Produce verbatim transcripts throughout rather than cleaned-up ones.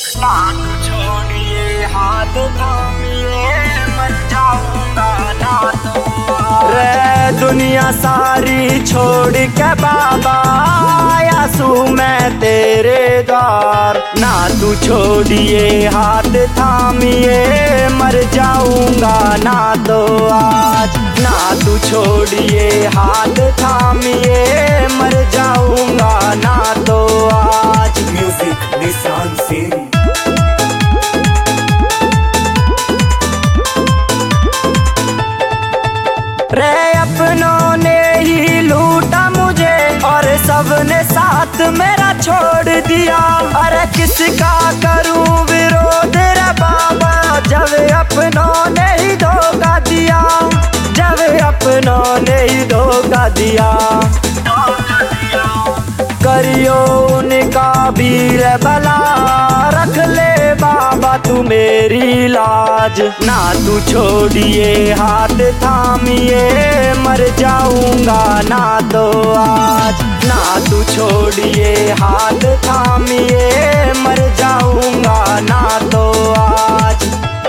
हाथ छोड़िए हाथ थामिए मर जाऊंगा ना तो। रे दुनिया सारी छोड़ के बाबा आया सू मैं तेरे द्वार। ना तू छोड़िए हाथ थामिए मर जाऊंगा ना तो आज। ना तू छोड़िए हाथ थामिए मर जाऊंगा ना तो आज। म्यूजिक निशान सिंह। रे अपनों ने ही लूटा मुझे और सबने साथ मेरा छोड़ दिया। अरे किसका करूं विरोध रे बाबा जब अपनों ने ही धोखा दिया। जब अपनों ने ही धोखा दिया। करियो उनका वीर भला रख ले बाबा तू मेरी लाज। ना तू छोड़िए हाथ थामिए मर जाऊंगा ना तो आज। ना तू छोड़िए हाथ थामिए मर जाऊंगा ना तो आज।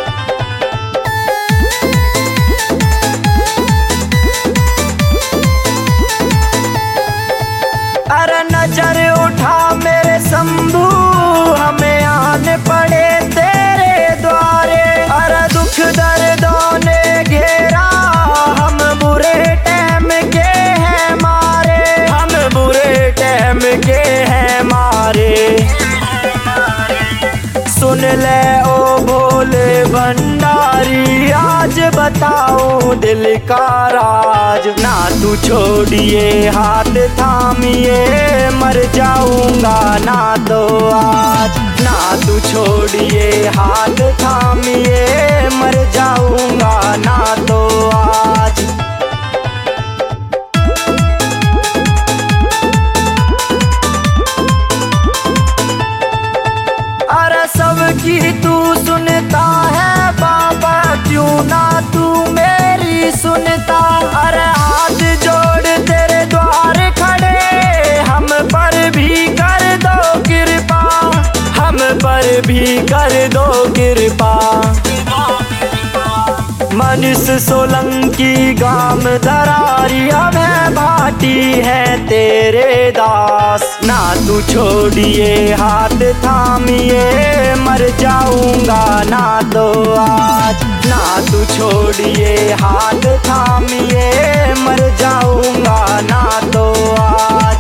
अरे नजर उठा मेरे शंभू हमें आने पड़े तेरे द्वारे। अरे दुख दर्दों ने घेरा हम बुरे टाइम के हैं मारे। हम बुरे टाइम के हैं मारे। सुन ले ओ भोले भंडारी आज बताऊं दिल का राज। ना तू छोड़िए हाथ थामिए मर जाऊंगा ना तो आज। ना तू छोड़िए हाथ थामिए मर जाऊंगा ना तो आज। अरे सबकी तू सुनता है बाबा क्यों ना तू मेरी सुनता। अरे हाथ जोड़ तेरे द्वार खड़े हम पर भी कर दो कृपा। हम पर भी कर दो कृपा। मनीष सोलंकी गाम धरारी हमें भाटी है तेरे दास। ना तू छोड़िए हाथ थामिए मर जाऊंगा ना तो आज। ना तू छोड़िए हाथ थामिए मर जाऊंगा ना तो आज।